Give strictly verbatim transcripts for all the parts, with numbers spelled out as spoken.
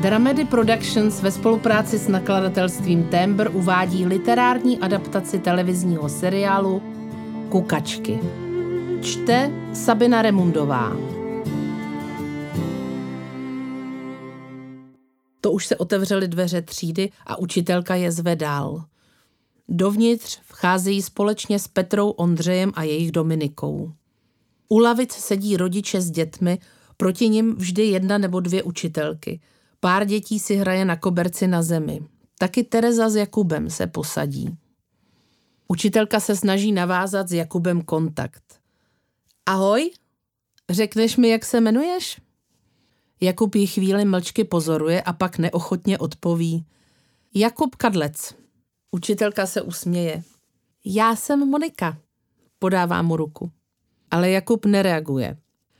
Dramedy Productions ve spolupráci s nakladatelstvím Tembr uvádí literární adaptaci televizního seriálu Kukačky. Čte Sabina Remundová. To už se otevřely dveře třídy a učitelka je zve dál. Dovnitř vcházejí společně s Petrou, Ondřejem a jejich Dominikou. U lavic sedí rodiče s dětmi, proti nim vždy jedna nebo dvě učitelky. Pár dětí si hraje na koberci na zemi. Taky Tereza s Jakubem se posadí. Učitelka se snaží navázat s Jakubem kontakt. Ahoj, řekneš mi, jak se jmenuješ? Jakub ji chvíli mlčky pozoruje a pak neochotně odpoví. Jakub Kadlec. Učitelka se usměje. Já jsem Monika. Podává mu ruku. Ale Jakub nereaguje.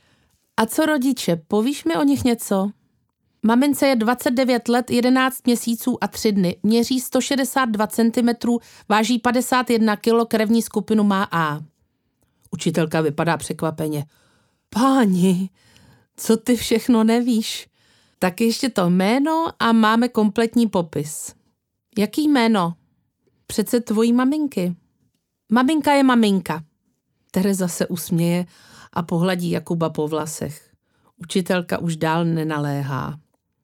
A co rodiče, povíš mi o nich něco? Mamince je dvacet devět let, jedenáct měsíců a tři dny, měří sto šedesát dva centimetrů, váží padesát jedna kilo, krevní skupinu má A. Učitelka vypadá překvapeně. Páni, co ty všechno nevíš? Tak ještě to jméno a máme kompletní popis. Jaký jméno? Přece tvojí maminky. Maminka je maminka. Tereza se usměje a pohladí Jakuba po vlasech. Učitelka už dál nenaléhá.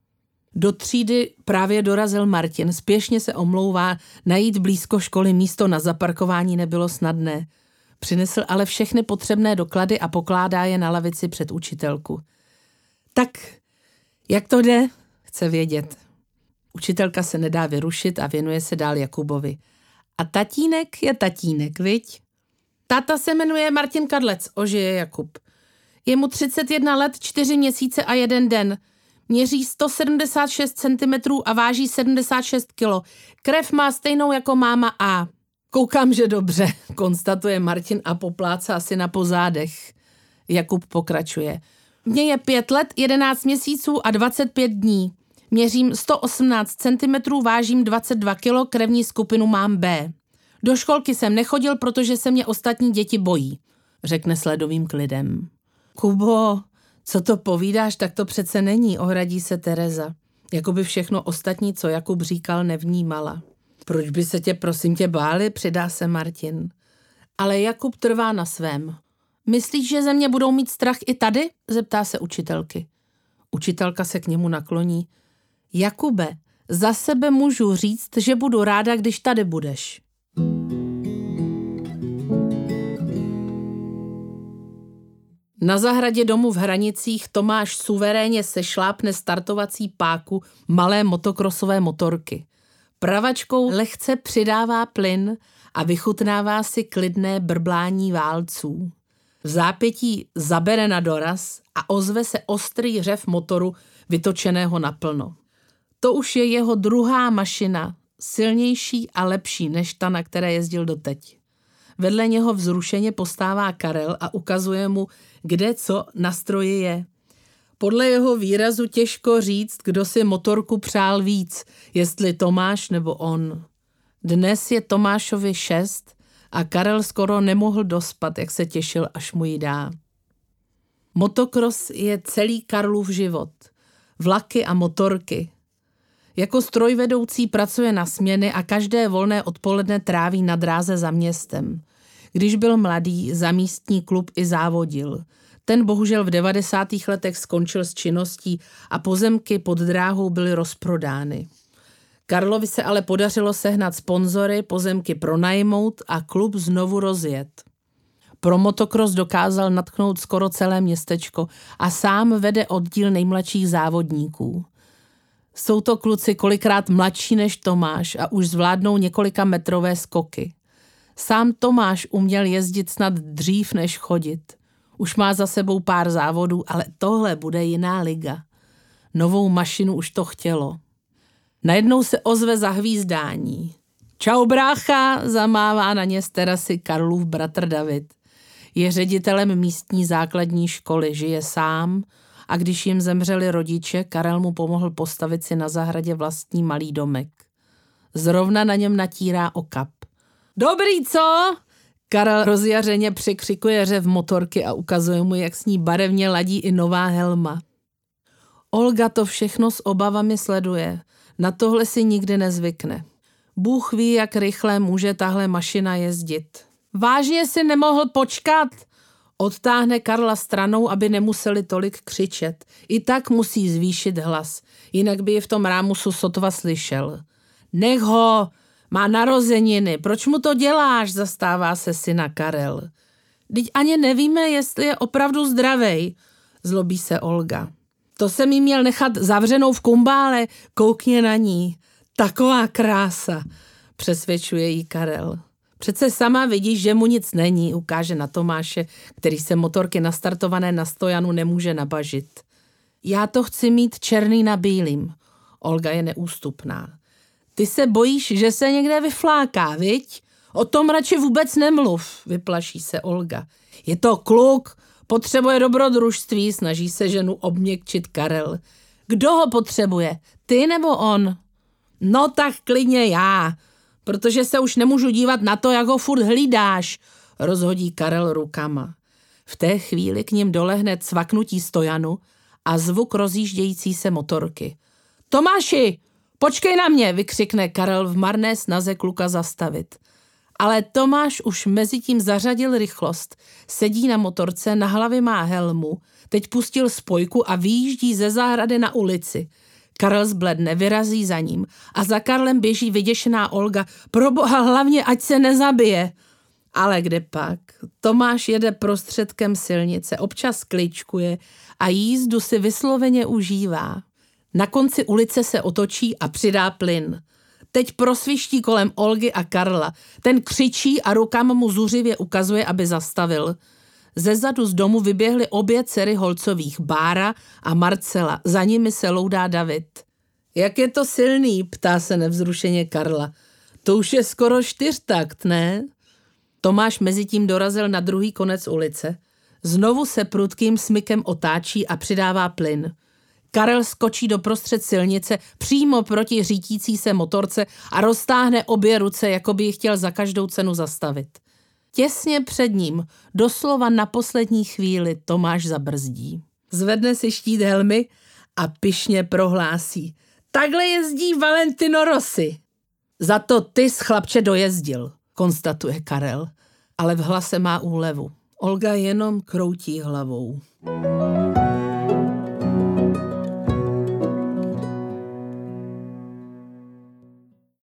Do třídy právě dorazil Martin, spěšně se omlouvá, najít blízko školy místo na zaparkování nebylo snadné. Přinesl ale všechny potřebné doklady a pokládá je na lavici před učitelku. Tak, jak to jde? Chce vědět. Učitelka se nedá vyrušit a věnuje se dál Jakubovi. A tatínek je tatínek, viď? Táta se jmenuje Martin Kadlec, ožije Jakub. Je mu třicet jedna let, čtyři měsíce a jeden den. Měří sto sedmdesát šest centimetrů a váží sedmdesát šest kilo. Krev má stejnou jako máma A. Koukám, že dobře, konstatuje Martin a poplácá si na pozádech. Jakub pokračuje. Mně je pět let, jedenáct měsíců a dvacet pět dní. Měřím sto osmnáct centimetrů, vážím dvacet dva kilo, krevní skupinu mám B. Do školky jsem nechodil, protože se mě ostatní děti bojí, řekne s ledovým klidem. Kubo, co to povídáš, tak to přece není, ohradí se Tereza. Jakoby všechno ostatní, co Jakub říkal, nevnímala. Proč by se tě, prosím tě, báli, přidá se Martin. Ale Jakub trvá na svém. Myslíš, že ze mě budou mít strach i tady? Zeptá se učitelky. Učitelka se k němu nakloní. Jakube, za sebe můžu říct, že budu ráda, když tady budeš. Na zahradě domu v Hranicích Tomáš suverénně sešlápne startovací páku malé motokrosové motorky. Pravačkou lehce přidává plyn a vychutnává si klidné brblání válců. V zápětí zabere na doraz a ozve se ostrý řev motoru vytočeného naplno. To už je jeho druhá mašina, silnější a lepší než ta, na které jezdil doteď. Vedle něho vzrušeně postává Karel a ukazuje mu, kde co na stroji je. Podle jeho výrazu těžko říct, kdo si motorku přál víc, jestli Tomáš nebo on. Dnes je Tomášovi šest a Karel skoro nemohl dospat, jak se těšil, až mu ji dá. Motokros je celý Karlův život. Vlaky a motorky. Jako strojvedoucí pracuje na směny a každé volné odpoledne tráví na dráze za městem. Když byl mladý, za místní klub i závodil. Ten bohužel v devadesátých letech skončil s činností a pozemky pod dráhou byly rozprodány. Karlovi se ale podařilo sehnat sponzory, pozemky pronajmout a klub znovu rozjet. Pro motokros dokázal natknout skoro celé městečko a sám vede oddíl nejmladších závodníků. Jsou to kluci kolikrát mladší než Tomáš a už zvládnou několika metrové skoky. Sám Tomáš uměl jezdit snad dřív než chodit. Už má za sebou pár závodů, ale tohle bude jiná liga. Novou mašinu už to chtělo. Najednou se ozve zahvízdání. Čau brácha, zamává na ně z terasy Karlův bratr David. Je ředitelem místní základní školy, žije sám a když jim zemřeli rodiče, Karel mu pomohl postavit si na zahradě vlastní malý domek. Zrovna na něm natírá okap. Dobrý, co? Karel rozjařeně překřikuje řev motorky a ukazuje mu, jak s ní barevně ladí i nová helma. Olga to všechno s obavami sleduje. Na tohle si nikdy nezvykne. Bůh ví, jak rychle může tahle mašina jezdit. Vážně si nemohl počkat? Odtáhne Karla stranou, aby nemuseli tolik křičet. I tak musí zvýšit hlas, jinak by je v tom rámusu sotva slyšel. Nech ho, má narozeniny, proč mu to děláš, zastává se syna Karel. Vždyť ani nevíme, jestli je opravdu zdravej, zlobí se Olga. To jsem jí měl nechat zavřenou v kumbále, koukně na ní. Taková krása, přesvědčuje jí Karel. Přece sama vidíš, že mu nic není, ukáže na Tomáše, který se motorky nastartované na stojanu nemůže nabažit. Já to chci mít černý na bílým. Olga je neústupná. Ty se bojíš, že se někde vyfláká, viď? O tom radši vůbec nemluv, vyplaší se Olga. Je to kluk, potřebuje dobrodružství, snaží se ženu obměkčit Karel. Kdo ho potřebuje, ty nebo on? No tak klidně já, protože se už nemůžu dívat na to, jak ho furt hlídáš, rozhodí Karel rukama. V té chvíli k ním dolehne cvaknutí stojanu a zvuk rozjíždějící se motorky. Tomáši, počkej na mě, vykřikne Karel v marné snaze kluka zastavit. Ale Tomáš už mezitím zařadil rychlost, sedí na motorce, na hlavě má helmu, teď pustil spojku a vyjíždí ze zahrady na ulici. Karel zbledne, vyrazí za ním a za Karlem běží vyděšená Olga. Proboha, hlavně ať se nezabije. Ale kde pak? Tomáš jede prostředkem silnice, občas kličkuje a jízdu si vysloveně užívá. Na konci ulice se otočí a přidá plyn. Teď prosviští kolem Olgy a Karla. Ten křičí a rukama mu zuřivě ukazuje, aby zastavil. Zezadu z domu vyběhly obě dcery Holcových, Bára a Marcela. Za nimi se loudá David. Jak je to silný, ptá se nevzrušeně Karla. To už je skoro čtyřtakt, ne? Tomáš mezitím dorazil na druhý konec ulice. Znovu se prudkým smykem otáčí a přidává plyn. Karel skočí do prostřed silnice přímo proti řítící se motorce a roztáhne obě ruce, jako by ji chtěl za každou cenu zastavit. Těsně před ním, doslova na poslední chvíli, Tomáš zabrzdí. Zvedne si štít helmy a pyšně prohlásí. Takhle jezdí Valentino Rossi. Za to ty s chlapče dojezdil, konstatuje Karel, ale v hlase má úlevu. Olga jenom kroutí hlavou.